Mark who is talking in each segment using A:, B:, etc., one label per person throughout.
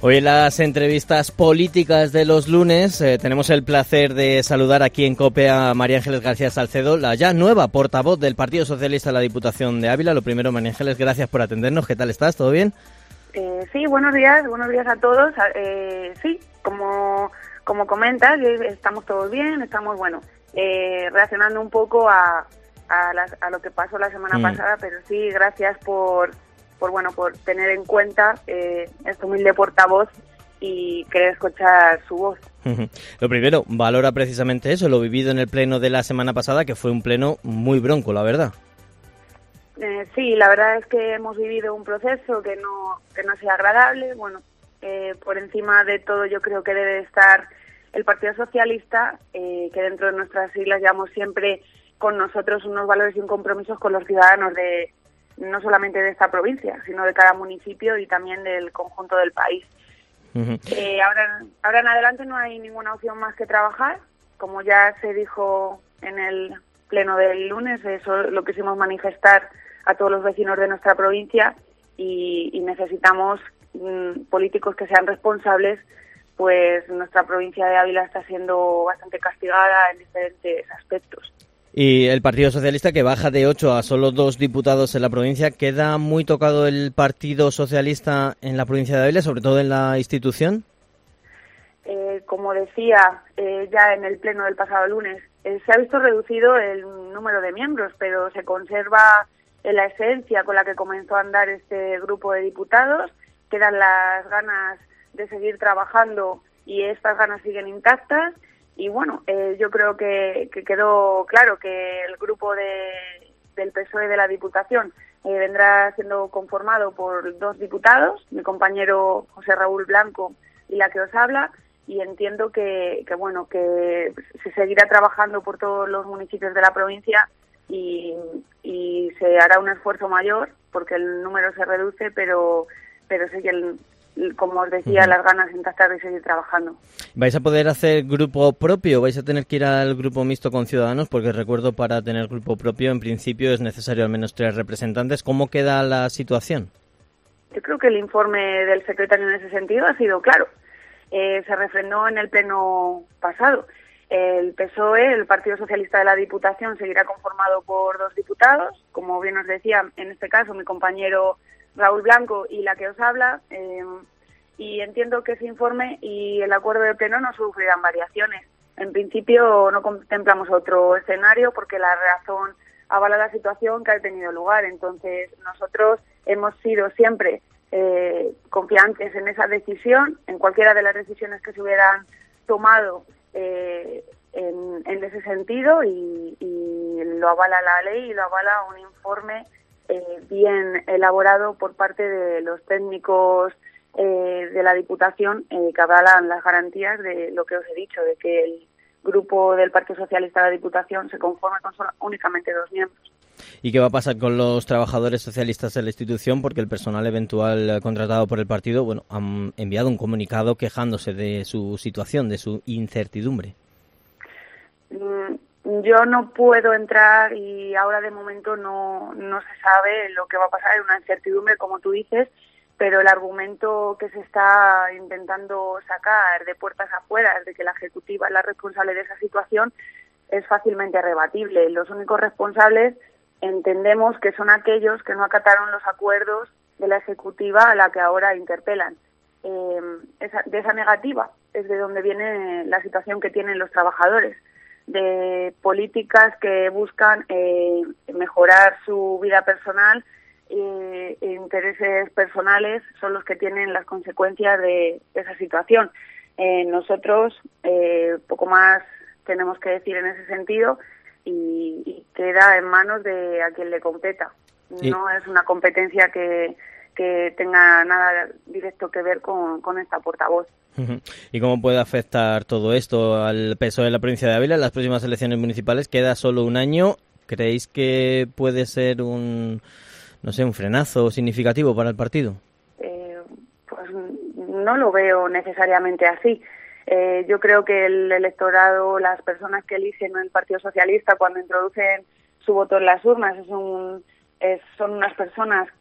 A: Hoy en las entrevistas políticas de los lunes tenemos el placer de saludar aquí en COPE a María Ángeles García Salcedo, la ya nueva portavoz del Partido Socialista de la Diputación de Ávila. Lo primero, María Ángeles, gracias por atendernos. ¿Qué tal estás? ¿Todo bien?
B: Sí, buenos días a todos. Sí, como comentas, estamos todos bien, estamos, reaccionando un poco a lo que pasó la semana pasada, pero sí, gracias por tener en cuenta este humilde portavoz y querer escuchar su voz.
A: Lo primero, valora precisamente eso, lo vivido en el pleno de la semana pasada, que fue un pleno muy bronco, la verdad.
B: Sí, la verdad es que hemos vivido un proceso que no sea agradable. Por encima de todo yo creo que debe estar el Partido Socialista, que dentro de nuestras siglas llevamos siempre con nosotros unos valores y un compromiso con los ciudadanos no solamente de esta provincia, sino de cada municipio y también del conjunto del país. Ahora en adelante no hay ninguna opción más que trabajar. Como ya se dijo en el pleno del lunes, eso lo quisimos manifestar a todos los vecinos de nuestra provincia y necesitamos políticos que sean responsables, pues nuestra provincia de Ávila está siendo bastante castigada en diferentes aspectos.
A: Y el Partido Socialista, que baja de 8 a solo 2 diputados en la provincia, ¿queda muy tocado el Partido Socialista en la provincia de Ávila, sobre todo en la institución?
B: Como decía ya en el pleno del pasado lunes, se ha visto reducido el número de miembros, pero se conserva la esencia con la que comenzó a andar este grupo de diputados. Quedan las ganas de seguir trabajando y estas ganas siguen intactas. Y yo creo que quedó claro que el grupo del PSOE de la Diputación vendrá siendo conformado por 2 diputados, mi compañero José Raúl Blanco y la que os habla, y entiendo que se seguirá trabajando por todos los municipios de la provincia y se hará un esfuerzo mayor porque el número se reduce, pero sí que como os decía, las ganas intactas de seguir trabajando.
A: ¿Vais a poder hacer grupo propio? ¿Vais a tener que ir al grupo mixto con Ciudadanos? Porque recuerdo, para tener grupo propio, en principio es necesario al menos 3 representantes. ¿Cómo queda la situación?
B: Yo creo que el informe del secretario en ese sentido ha sido claro. Se refrendó en el pleno pasado. El PSOE, el Partido Socialista de la Diputación, seguirá conformado por 2 diputados. Como bien os decía, en este caso, mi compañero Raúl Blanco y la que os habla, y entiendo que ese informe y el acuerdo de pleno no sufrirán variaciones. En principio no contemplamos otro escenario porque la razón avala la situación que ha tenido lugar. Entonces nosotros hemos sido siempre confiantes en esa decisión, en cualquiera de las decisiones que se hubieran tomado en ese sentido, y lo avala la ley y lo avala un informe bien elaborado por parte de los técnicos de la Diputación, que avalan las garantías de lo que os he dicho, de que el grupo del Partido Socialista de la Diputación se conforma con únicamente 2 miembros.
A: ¿Y qué va a pasar con los trabajadores socialistas de la institución? Porque el personal eventual contratado por el partido, han enviado un comunicado quejándose de su situación, de su incertidumbre.
B: Yo no puedo entrar y ahora de momento no se sabe lo que va a pasar, es una incertidumbre, como tú dices, pero el argumento que se está intentando sacar de puertas afuera, de que la Ejecutiva es la responsable de esa situación, es fácilmente rebatible. Los únicos responsables entendemos que son aquellos que no acataron los acuerdos de la Ejecutiva a la que ahora interpelan. De esa negativa es de donde viene la situación que tienen los trabajadores, de políticas que buscan mejorar su vida personal, intereses personales son los que tienen las consecuencias de esa situación. Nosotros poco más tenemos que decir en ese sentido y queda en manos de a quien le competa. No es una competencia que tenga nada directo que ver con esta portavoz.
A: ¿Y cómo puede afectar todo esto al PSOE de la provincia de Ávila en las próximas elecciones municipales? Queda solo un año. ¿Creéis que puede ser un frenazo significativo para el partido?
B: Pues no lo veo necesariamente así. Yo creo que el electorado, las personas que eligen el Partido Socialista cuando introducen su voto en las urnas, son unas personas que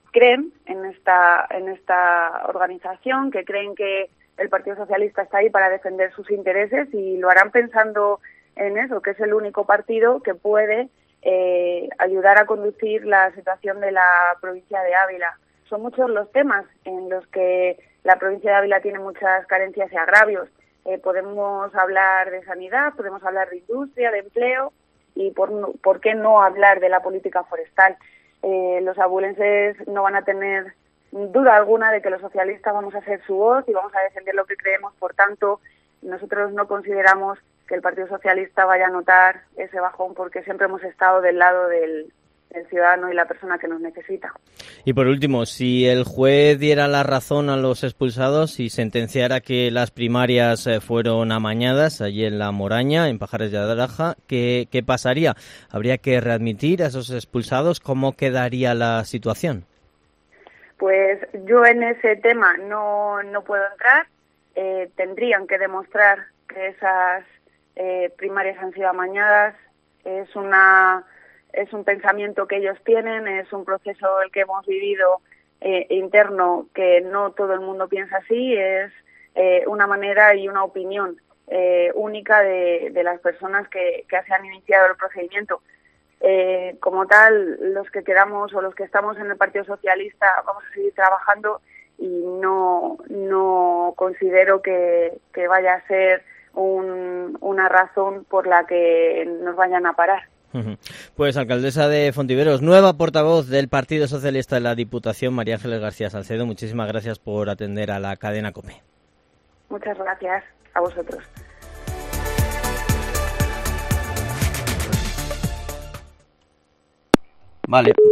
B: creen en esta organización, que creen que el Partido Socialista está ahí para defender sus intereses y lo harán pensando en eso, que es el único partido que puede ayudar a conducir la situación de la provincia de Ávila. Son muchos los temas en los que la provincia de Ávila tiene muchas carencias y agravios. Podemos hablar de sanidad, podemos hablar de industria, de empleo y por qué no hablar de la política forestal. Los abulenses no van a tener duda alguna de que los socialistas vamos a ser su voz y vamos a defender lo que creemos. Por tanto, nosotros no consideramos que el Partido Socialista vaya a notar ese bajón, porque siempre hemos estado del lado del ciudadano y la persona que nos necesita.
A: Y por último, si el juez diera la razón a los expulsados y sentenciara que las primarias fueron amañadas allí en La Moraña, en Pajares de Adraja, ¿qué pasaría? ¿Habría que readmitir a esos expulsados? ¿Cómo quedaría la situación?
B: Pues yo en ese tema no puedo entrar. Tendrían que demostrar que esas primarias han sido amañadas. Es un pensamiento que ellos tienen, es un proceso el que hemos vivido interno, que no todo el mundo piensa así, es una manera y una opinión única de las personas que se han iniciado el procedimiento. Como tal, los que quedamos o los que estamos en el Partido Socialista vamos a seguir trabajando y no considero que vaya a ser una razón por la que nos vayan a parar.
A: Pues alcaldesa de Fontiveros, nueva portavoz del Partido Socialista de la Diputación, María Ángeles García Salcedo, muchísimas gracias por atender a la cadena COPE.
B: Muchas gracias a vosotros.
A: Vale.